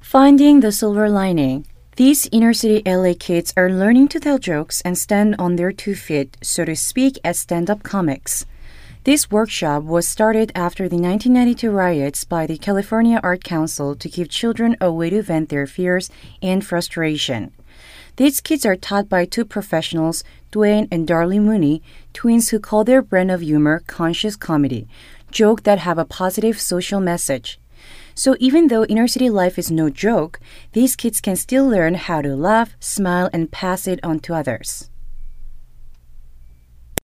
Finding the silver lining. These inner city LA kids are learning to tell jokes and stand on their 2 feet, so to speak, as stand-up comics. This workshop was started after the 1992 riots by the California Art Council to give children a way to vent their fears and frustration. These kids are taught by two professionals, Dwayne and Darlie Mooney, twins who call their brand of humor conscious comedy, jokes that have a positive social message. So even though inner city life is no joke, these kids can still learn how to laugh, smile, and pass it on to others.